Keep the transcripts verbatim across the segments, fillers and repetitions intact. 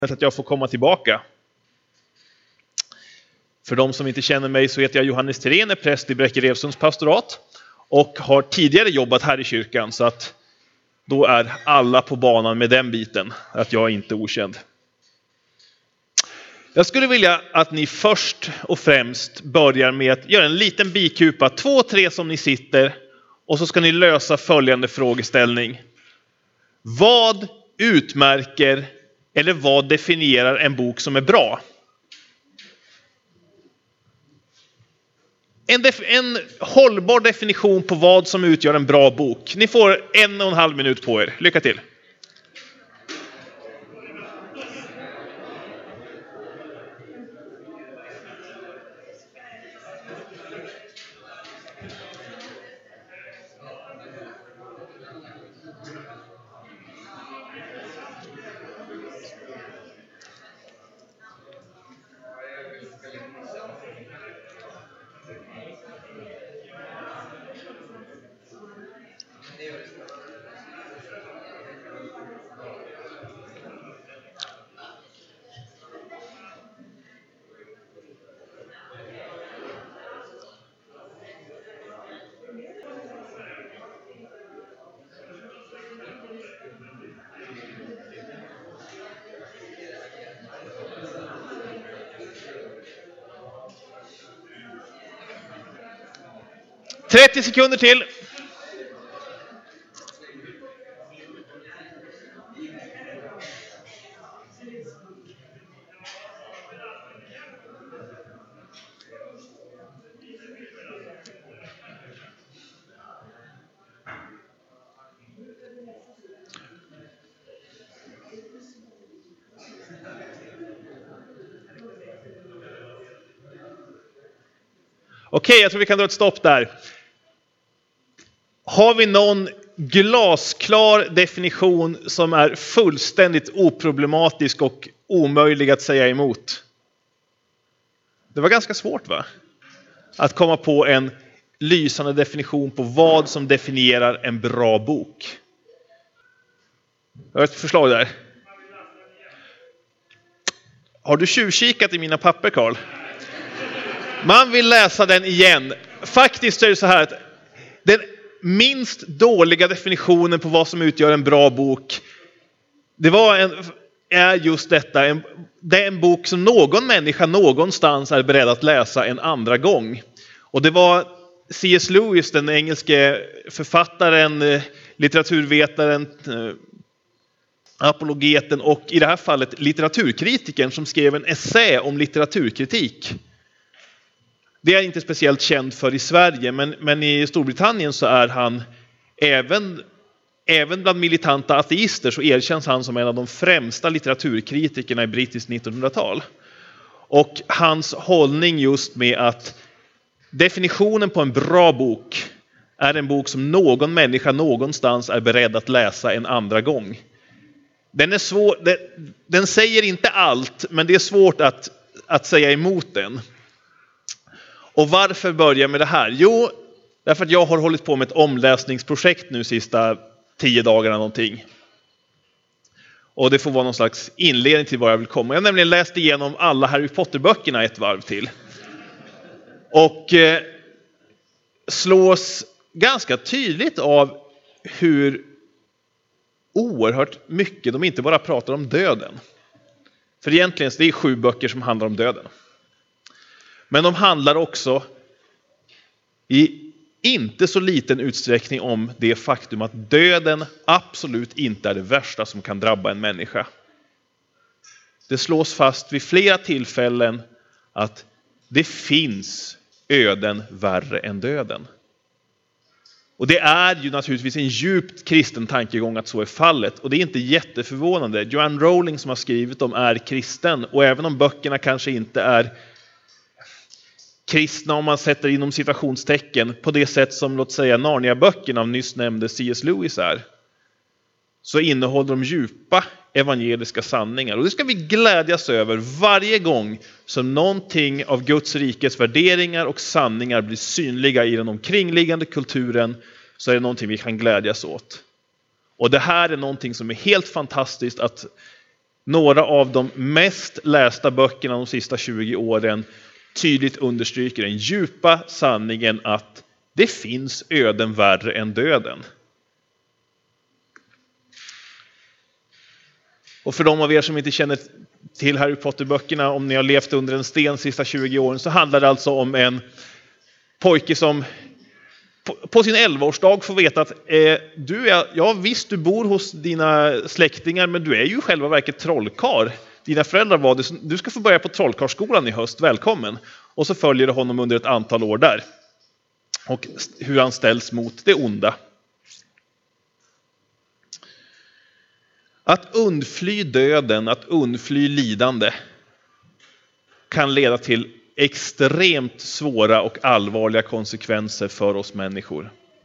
att jag får komma tillbaka. För de som inte känner mig så heter jag Johannes Thirén, är präst i Bräcke-Revsunds pastorat och har tidigare jobbat här i kyrkan, så att då är alla på banan med den biten, att jag är inte okänd. Jag skulle vilja att ni först och främst börjar med att göra en liten bikupa, två, tre som ni sitter, och så ska ni lösa följande frågeställning. Vad utmärker eller vad definierar en bok som är bra? En, def- en hållbar definition på vad som utgör en bra bok. Ni får en och en halv minut på er. Lycka till! trettio sekunder till. Okej, jag tror vi kan dra ett stopp där. Har vi någon glasklar definition som är fullständigt oproblematisk och omöjlig att säga emot? Det var ganska svårt, va? Att komma på en lysande definition på vad som definierar en bra bok. Jag har ett förslag där. Har du tjuvkikat i mina papper, Karl? Man vill läsa den igen. Faktiskt är det så här att den minst dåliga definitionen på vad som utgör en bra bok, det var en, är just detta. En, det är en bok som någon människa någonstans är beredd att läsa en andra gång. Och det var C S Lewis, den engelske författaren, litteraturvetaren, apologeten och i det här fallet litteraturkritiken, som skrev en essä om litteraturkritik. Det är inte speciellt känd för i Sverige, men, men i Storbritannien så är han även, även bland militanta ateister så erkänns han som en av de främsta litteraturkritikerna i brittiskt nittonhundratal. Och hans hållning just med att definitionen på en bra bok är en bok som någon människa någonstans är beredd att läsa en andra gång. Den är svår, den, den säger inte allt, men det är svårt att, att säga emot den. Och varför börja med det här? Jo, därför att jag har hållit på med ett omläsningsprojekt nu sista tio dagarna någonting. Och det får vara någon slags inledning till vad jag vill komma. Jag har nämligen läst igenom alla Harry Potter-böckerna ett varv till. Och eh, slås ganska tydligt av hur oerhört mycket de inte bara pratar om döden. För egentligen det är sju böcker som handlar om döden. Men de handlar också i inte så liten utsträckning om det faktum att döden absolut inte är det värsta som kan drabba en människa. Det slås fast vid flera tillfällen att det finns öden värre än döden. Och det är ju naturligtvis en djupt kristen tankegång att så är fallet. Och det är inte jätteförvånande. Joanne Rowling som har skrivit dem är kristen. Och även om böckerna kanske inte är kristna om man sätter inom citationstecken på det sätt som låt säga Narnia-böckerna av nyss nämnde C S Lewis är, så innehåller de djupa evangeliska sanningar. Och det ska vi glädjas över varje gång som någonting av Guds rikes värderingar och sanningar blir synliga i den omkringliggande kulturen, så är det någonting vi kan glädjas åt. Och det här är någonting som är helt fantastiskt att några av de mest lästa böckerna de sista tjugo åren tydligt understryker den djupa sanningen att det finns öden värre än döden. Och för de av er som inte känner till Harry Potter-böckerna, om ni har levt under en sten de sista tjugo åren, så handlar det alltså om en pojke som på, på sin elvaårsdag får veta att eh, du är, ja visst du bor hos dina släktingar, men du är ju i själva verket trollkarl. Dina föräldrar var det, du ska få börja på trollkarlskolan i höst, välkommen. Och så följer det honom under ett antal år där. Och hur han ställs mot det onda. Att undfly döden, att undfly lidande kan leda till extremt svåra och allvarliga konsekvenser för oss människor.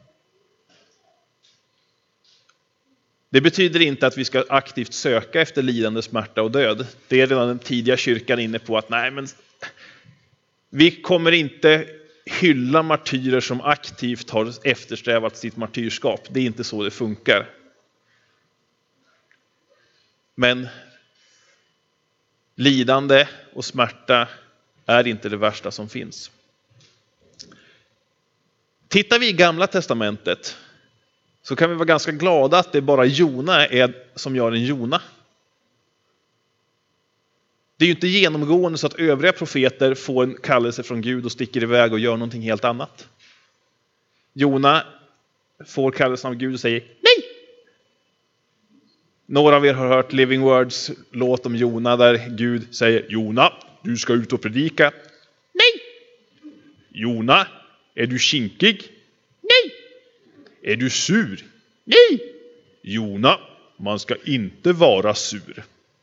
Det betyder inte att vi ska aktivt söka efter lidande, smärta och död. Det är redan den tidiga kyrkan inne på att nej, men vi kommer inte hylla martyrer som aktivt har eftersträvat sitt martyrskap. Det är inte så det funkar. Men lidande och smärta är inte det värsta som finns. Tittar vi i Gamla testamentet så kan vi vara ganska glada att det bara Jona är som gör en Jona. Det är ju inte genomgående så att övriga profeter får en kallelse från Gud och sticker iväg och gör någonting helt annat. Jona får kallelsen av Gud och säger nej. Några av er har hört Living Words låt om Jona där Gud säger Jona, du ska ut och predika. Nej! Jona, är du kinkig? Nej! Är du sur? Nej! Jona, man ska inte vara sur.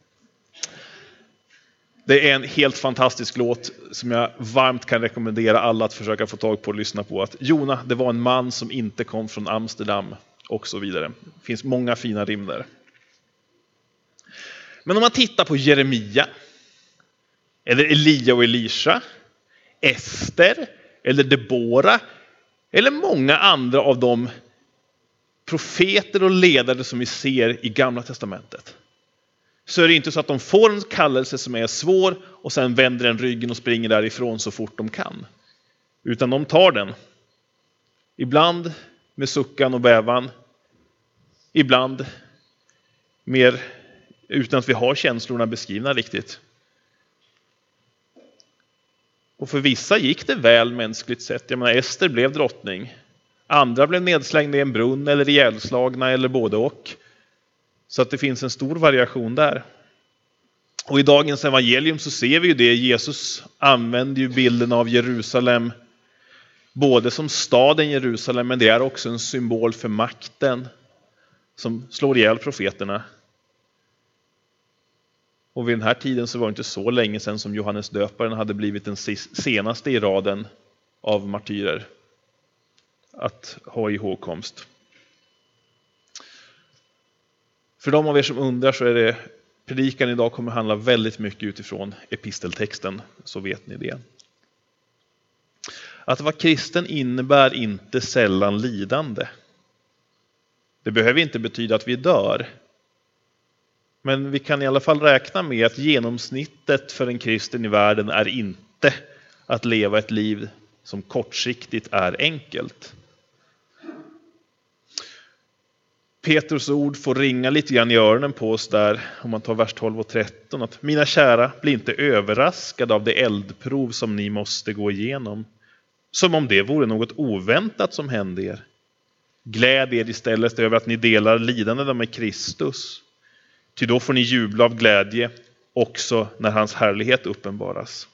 Det är en helt fantastisk låt som jag varmt kan rekommendera alla att försöka få tag på och lyssna på. Att Jona, det var en man som inte kom från Amsterdam och så vidare. Det finns många fina rim där. Men om man tittar på Jeremia, eller Elia och Elisha, Ester, eller Debora, eller många andra av de profeter och ledare som vi ser i Gamla testamentet, så är det inte så att de får en kallelse som är svår och sen vänder den ryggen och springer därifrån så fort de kan. Utan de tar den. Ibland med suckan och bävan. Ibland mer utan att vi har känslorna beskrivna riktigt. Och för vissa gick det väl mänskligt sett. Jag menar, Ester blev drottning. Andra blev nedslängda i en brunn eller ihjälslagna eller både och. Så att det finns en stor variation där. Och i dagens evangelium så ser vi ju det. Jesus använder ju bilden av Jerusalem både som staden Jerusalem, men det är också en symbol för makten som slår ihjäl profeterna. Och vid den här tiden så var det inte så länge sedan som Johannes döparen hade blivit den senaste i raden av martyrer att ha ihågkomst. För de av er som undrar så är det predikan idag kommer handla väldigt mycket utifrån episteltexten, så vet ni det. Att vara kristen innebär inte sällan lidande. Det behöver inte betyda att vi dör. Men vi kan i alla fall räkna med att genomsnittet för en kristen i världen är inte att leva ett liv som kortsiktigt är enkelt. Petrus ord får ringa lite grann i öronen på oss där, om man tar vers tolv och tretton. Att mina kära, bli inte överraskade av det eldprov som ni måste gå igenom. Som om det vore något oväntat som hände er. Gläd er istället över att ni delar lidandena med Kristus. Ty då får ni jubla av glädje också när hans härlighet uppenbaras.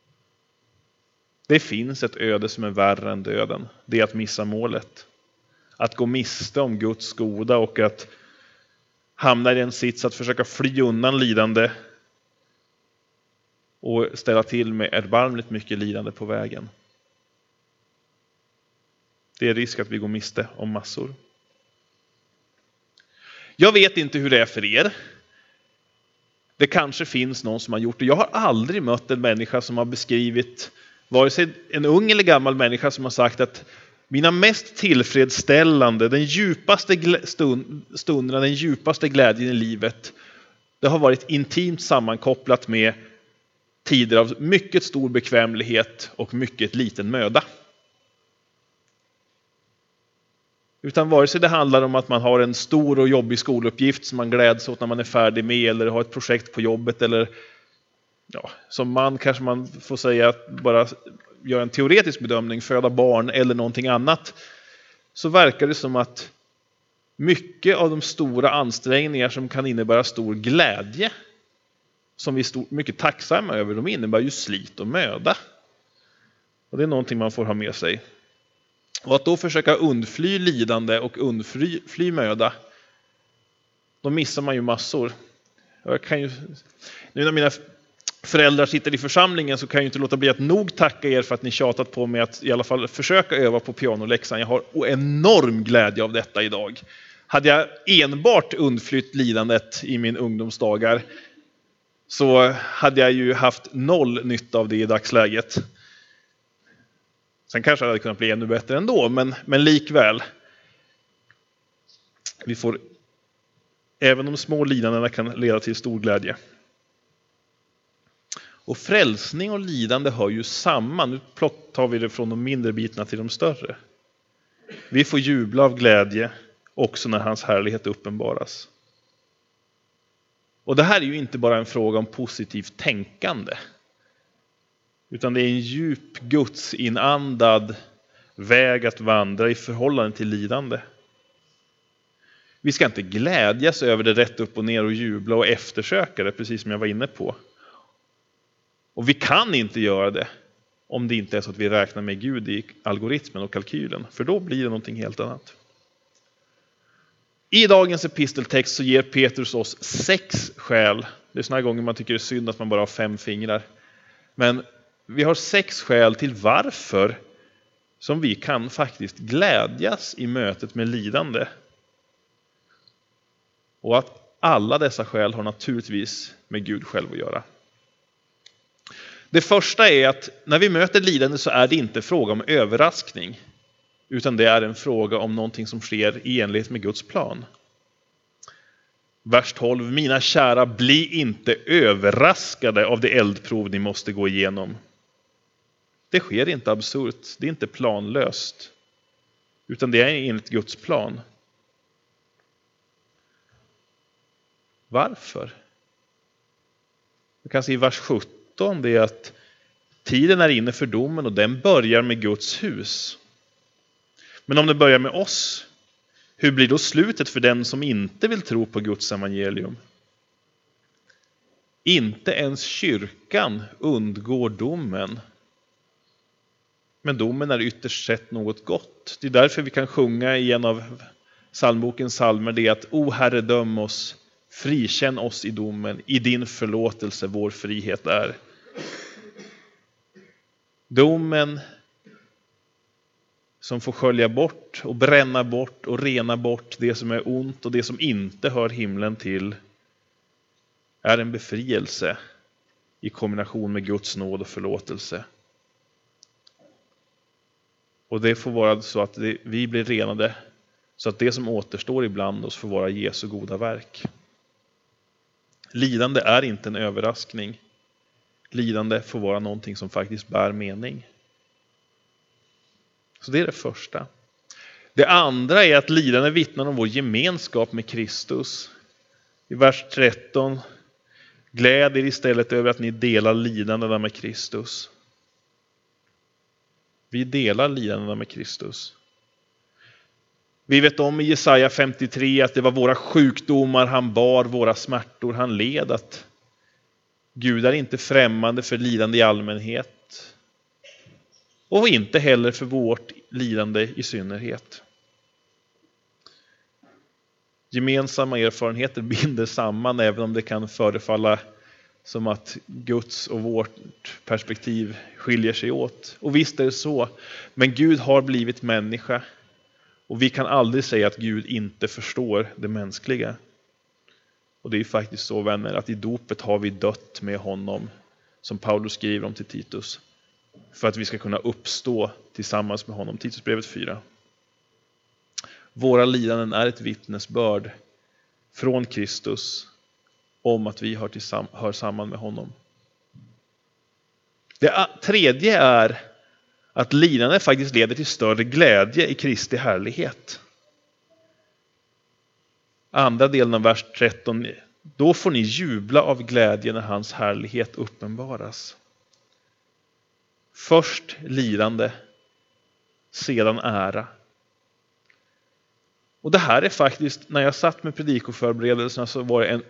Det finns ett öde som är värre än döden. Det är att missa målet. Att gå miste om Guds goda och att hamna i en sits att försöka fly undan lidande och ställa till med erbarmligt mycket lidande på vägen. Det är risk att vi går miste om massor. Jag vet inte hur det är för er. Det kanske finns någon som har gjort det. Jag har aldrig mött en människa som har beskrivit, vare sig en ung eller gammal människa som har sagt att mina mest tillfredsställande, den djupaste stund, stunderna, den djupaste glädjen i livet Det har varit intimt sammankopplat med tider av mycket stor bekvämlighet och mycket liten möda. Utan vare sig det handlar om att man har en stor och jobbig skoluppgift som man gläds åt när man är färdig med, eller har ett projekt på jobbet, eller ja, som man kanske man får säga att bara göra en teoretisk bedömning, föda barn eller någonting annat, så verkar det som att mycket av de stora ansträngningar som kan innebära stor glädje, som vi är mycket tacksamma över, de innebär ju slit och möda. Och det är någonting man får ha med sig. Och att då försöka undfly lidande och undfly fly möda, då missar man ju massor. Jag kan ju, nu när mina föräldrar sitter i församlingen så kan jag ju inte låta bli att nog tacka er för att ni tjatat på mig att i alla fall försöka öva på pianoläxan. Jag har enorm glädje av detta idag. Hade jag enbart undflytt lidandet i min ungdomsdagar så hade jag ju haft noll nytta av det i dagsläget. Sen kanske det hade kunnat bli ännu bättre ändå, men, men likväl. Vi får, även de små lidandena kan leda till stor glädje. Och frälsning och lidande hör ju samman. Nu tar vi det från de mindre bitarna till de större. Vi får jubla av glädje också när hans härlighet uppenbaras. Och det här är ju inte bara en fråga om positivt tänkande. Utan det är en djup Guds inandad väg att vandra i förhållande till lidande. Vi ska inte glädjas över det rätt upp och ner och jubla och eftersöka det, precis som jag var inne på. Och vi kan inte göra det om det inte är så att vi räknar med Gud i algoritmen och kalkylen. För då blir det någonting helt annat. I dagens episteltext så ger Petrus oss sex skäl. Det är såna gånger man tycker det är synd att man bara har fem fingrar. Men vi har sex skäl till varför som vi kan faktiskt glädjas i mötet med lidande. Och att alla dessa skäl har naturligtvis med Gud själv att göra. Det första är att när vi möter lidande så är det inte fråga om överraskning. Utan det är en fråga om någonting som sker i enlighet med Guds plan. Vers tolv. Mina kära, bli inte överraskade av det eldprov ni måste gå igenom. Det sker inte absurt, det är inte planlöst. Utan det är enligt Guds plan. Varför? Vi kan se i vers sjutton det är att tiden är inne för domen och den börjar med Guds hus. Men om det börjar med oss, hur blir då slutet för den som inte vill tro på Guds evangelium? Inte ens kyrkan undgår domen. Men domen är ytterst sett något gott. Det är därför vi kan sjunga i en av psalmbokens psalmer det att O Herre, döm oss, frikänn oss i domen, i din förlåtelse vår frihet är. Domen som får skölja bort och bränna bort och rena bort det som är ont och det som inte hör himlen till är en befrielse i kombination med Guds nåd och förlåtelse. Och det får vara så att det, vi blir renade så att det som återstår ibland oss får vara Jesu goda verk. Lidande är inte en överraskning. Lidande får vara någonting som faktiskt bär mening. Så det är det första. Det andra är att lidande vittnar om vår gemenskap med Kristus. I vers tretton. Gläd er istället över att ni delar lidandena med Kristus. Vi delar lidandena med Kristus. Vi vet om i Jesaja femtiotre att det var våra sjukdomar han bar, våra smärtor han led. Att Gud är inte främmande för lidande i allmänhet. Och inte heller för vårt lidande i synnerhet. Gemensamma erfarenheter binder samman även om det kan förefalla som att Guds och vårt perspektiv skiljer sig åt. Och visst är det så. Men Gud har blivit människa. Och vi kan aldrig säga att Gud inte förstår det mänskliga. Och det är faktiskt så, vänner, att i dopet har vi dött med honom. Som Paulus skriver om till Titus. För att vi ska kunna uppstå tillsammans med honom. Titusbrevet fyra. Våra lidanden är ett vittnesbörd från Kristus om att vi hör, tillsam- hör samman med honom. Det tredje är att lidande faktiskt leder till större glädje i Kristi härlighet. Andra delen av vers tretton. Då får ni jubla av glädje när hans härlighet uppenbaras. Först lidande, sedan ära. Och det här är faktiskt, när jag satt med predikoförberedelserna så var det en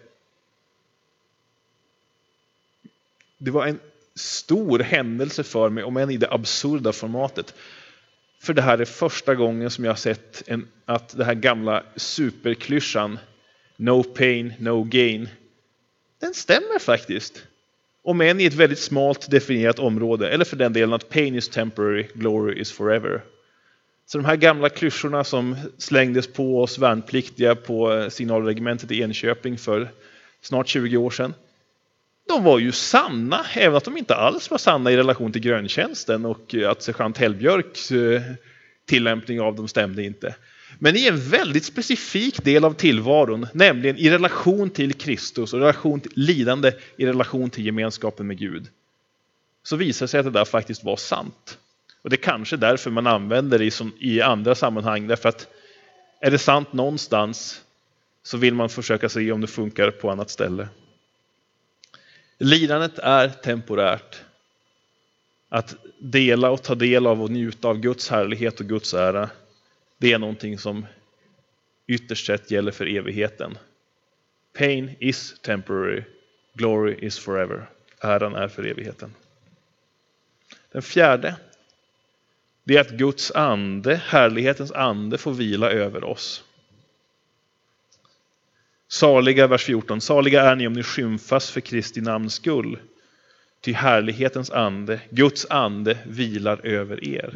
det var en stor händelse för mig, om än i det absurda formatet. För det här är första gången som jag har sett en, att det här gamla superklyschan no pain, no gain, den stämmer faktiskt. Om än i ett väldigt smalt definierat område, eller för den delen att pain is temporary, glory is forever. Så de här gamla klyschorna som slängdes på oss värnpliktiga på signalregementet i Enköping för snart tjugo år sedan, de var ju sanna, även att de inte alls var sanna i relation till gröntjänsten och att sergeant Hellbjörks tillämpning av dem stämde inte. Men i en väldigt specifik del av tillvaron, nämligen i relation till Kristus och relation till lidande i relation till gemenskapen med Gud, så visar sig att det där faktiskt var sant. Och det är kanske därför man använder det i, som, i andra sammanhang, därför att är det sant någonstans så vill man försöka se om det funkar på annat ställe. Lidandet är temporärt. Att dela och ta del av och njuta av Guds härlighet och Guds ära, det är någonting som ytterst sett gäller för evigheten. Pain is temporary, glory is forever. Äran är för evigheten. Den fjärde, det är att Guds ande, härlighetens ande, får vila över oss. Saliga, vers fjorton. Saliga är ni om ni skymfas för Kristi namns skull. Ty härlighetens ande, Guds ande, vilar över er.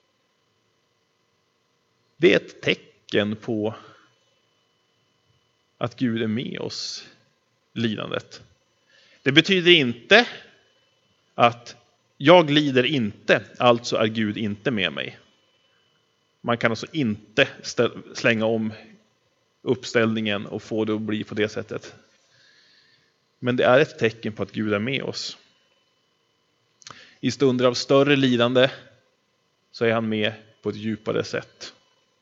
Det är ett tecken på att Gud är med oss lidandet. Det betyder inte att jag lider inte, alltså är Gud inte med mig. Man kan alltså inte ställ- slänga om uppställningen och få det att bli på det sättet. Men det är ett tecken på att Gud är med oss. I stunder av större lidande så är han med på ett djupare sätt.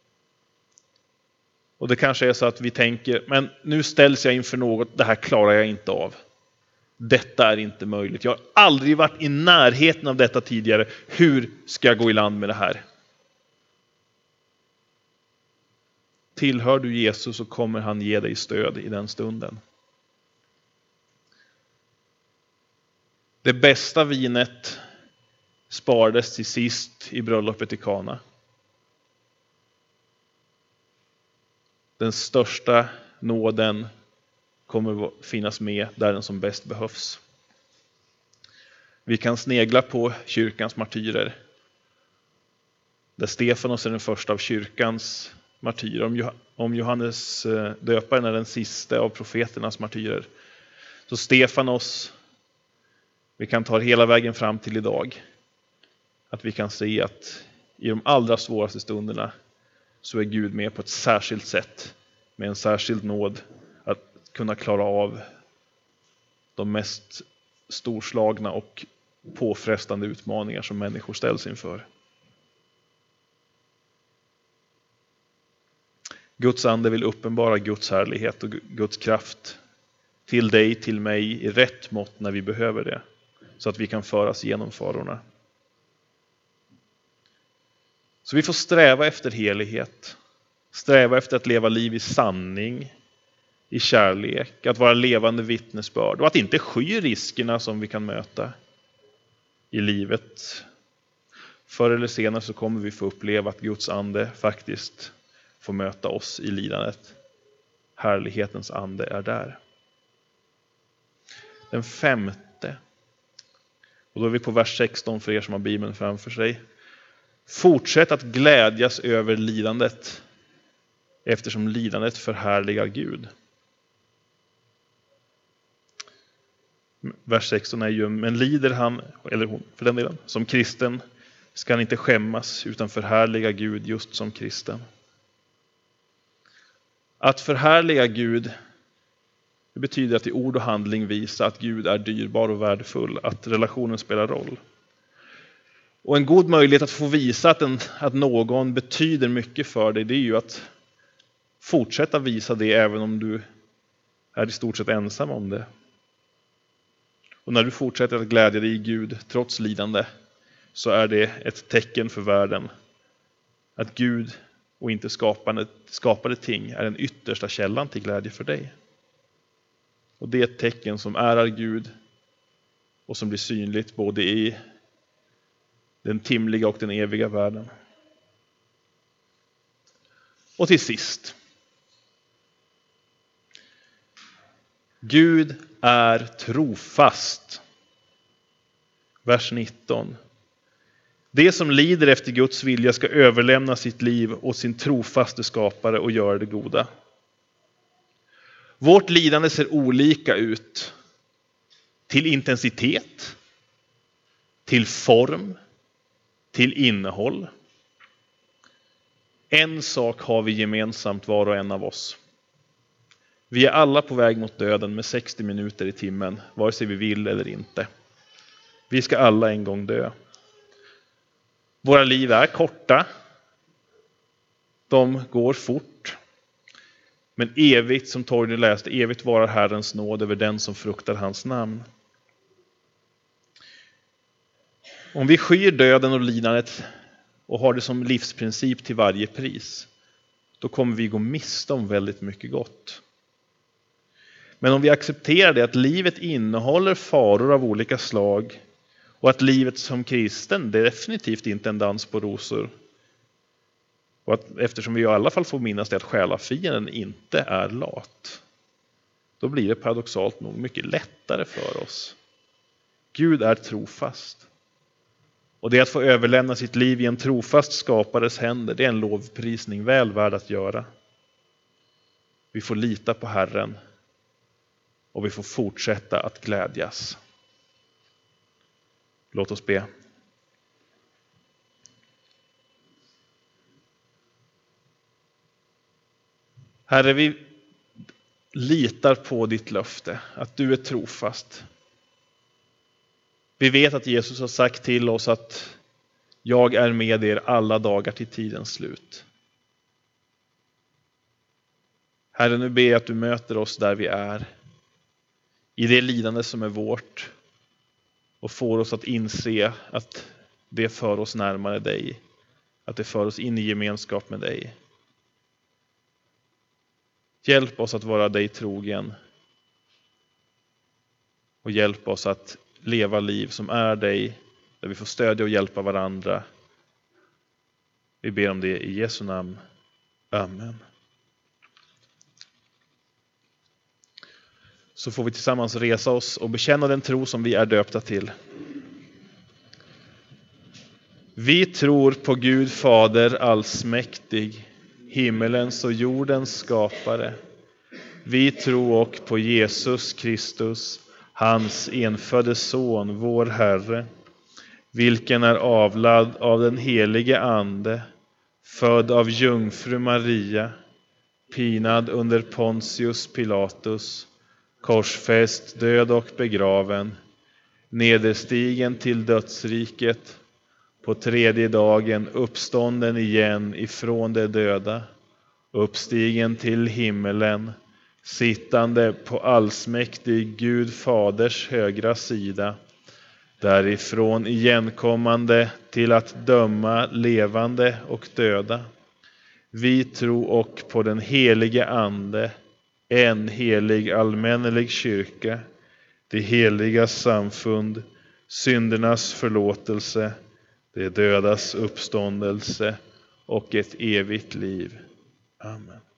Och det kanske är så att vi tänker, men nu ställs jag inför något, det här klarar jag inte av. Detta är inte möjligt. Jag har aldrig varit i närheten av detta tidigare. Hur ska jag gå i land med det här? Tillhör du Jesus så kommer han ge dig stöd i den stunden. Det bästa vinet sparades till sist i bröllopet i Kana. Den största nåden kommer finnas med där den som bäst behövs. Vi kan snegla på kyrkans martyrer. Där Stefanos är den första av kyrkans martyrer. Om Johannes döparen är den sista av profeternas martyrer. Så Stefanos, vi kan ta hela vägen fram till idag. Att vi kan se att i de allra svåraste stunderna så är Gud med på ett särskilt sätt. Med en särskild nåd att kunna klara av de mest storslagna och påfrestande utmaningar som människor ställs inför. Guds ande vill uppenbara Guds härlighet och Guds kraft till dig, till mig i rätt mått när vi behöver det. Så att vi kan föras genom farorna. Så vi får sträva efter helighet. Sträva efter att leva liv i sanning, i kärlek, att vara levande vittnesbörd och att inte sky riskerna som vi kan möta i livet. Förr eller senare så kommer vi få uppleva att Guds ande faktiskt får möta oss i lidandet. Härlighetens ande är där. Den femte, och då är vi på vers sexton för er som har Bibeln framför sig. Fortsätt att glädjas över lidandet, eftersom lidandet förhärligar Gud. Vers sexton är ju, men lider han, eller hon för den delen, som kristen ska han inte skämmas utan förhärliga Gud just som kristen. Att förhärliga Gud, Det betyder att i ord och handling visa att Gud är dyrbar och värdefull, att relationen spelar roll. Och en god möjlighet att få visa att, en, att någon betyder mycket för dig, det är ju att fortsätta visa det även om du är i stort sett ensam om det. Och när du fortsätter att glädja dig i Gud trots lidande, så är det ett tecken för världen att Gud och inte skapade, skapade ting är den yttersta källan till glädje för dig. Och det är ett tecken som ärar Gud och som blir synligt både i den timliga och den eviga världen. Och till sist. Gud är trofast. Vers nitton. Det som lider efter Guds vilja ska överlämna sitt liv åt sin trofaste skapare och göra det goda. Vårt lidande ser olika ut. Till intensitet, till form, till innehåll. En sak har vi gemensamt var och en av oss. Vi är alla på väg mot döden med sextio minuter i timmen, vare sig vi vill eller inte. Vi ska alla en gång dö. Våra liv är korta. De går fort. Men evigt, som Torgny läste, evigt varar Herrens nåd över den som fruktar hans namn. Om vi skyr döden och lidandet och har det som livsprincip till varje pris, då kommer vi gå miste om väldigt mycket gott. Men om vi accepterar det, att livet innehåller faror av olika slag och att livet som kristen, det är definitivt inte en dans på rosor. Och att, eftersom vi i alla fall får minnas det, att själafienden inte är lat, då blir det paradoxalt nog mycket lättare för oss. Gud är trofast. Och det att få överlämna sitt liv i en trofast skapares händer, det är en lovprisning väl värd att göra. Vi får lita på Herren och vi får fortsätta att glädjas. Låt oss be. Herre, vi litar på ditt löfte, att du är trofast. Vi vet att Jesus har sagt till oss att jag är med er alla dagar till tidens slut. Herre, nu ber jag att du möter oss där vi är, i det lidande som är vårt, och får oss att inse att det för oss närmare dig, att det för oss in i gemenskap med dig. Hjälp oss att vara dig trogen och hjälp oss att leva liv som är dig, där vi får stödja och hjälpa varandra. Vi ber om det i Jesu namn. Amen. Så får vi tillsammans resa oss och bekänna den tro som vi är döpta till. Vi tror på Gud Fader allsmäktig, himmelens och jordens skapare. Vi tror och på Jesus Kristus, hans enfödde son, vår Herre, vilken är avlad av den helige ande, född av jungfru Maria, pinad under Pontius Pilatus, korsfäst, död och begraven, nederstigen till dödsriket, på tredje dagen uppstånden igen ifrån de döda, uppstigen till himmelen, sittande på allsmäktig Gud Faders högra sida, därifrån igenkommande till att döma levande och döda. Vi tror och på den helige ande, en helig allmännelig kyrka, det heliga samfund, syndernas förlåtelse, det dödas uppståndelse och ett evigt liv. Amen.